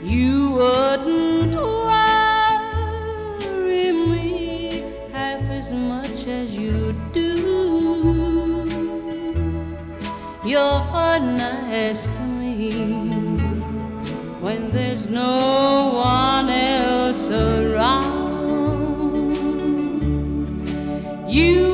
You wouldn't worry me half as much as you do. You're nice to me when there's no one else around. You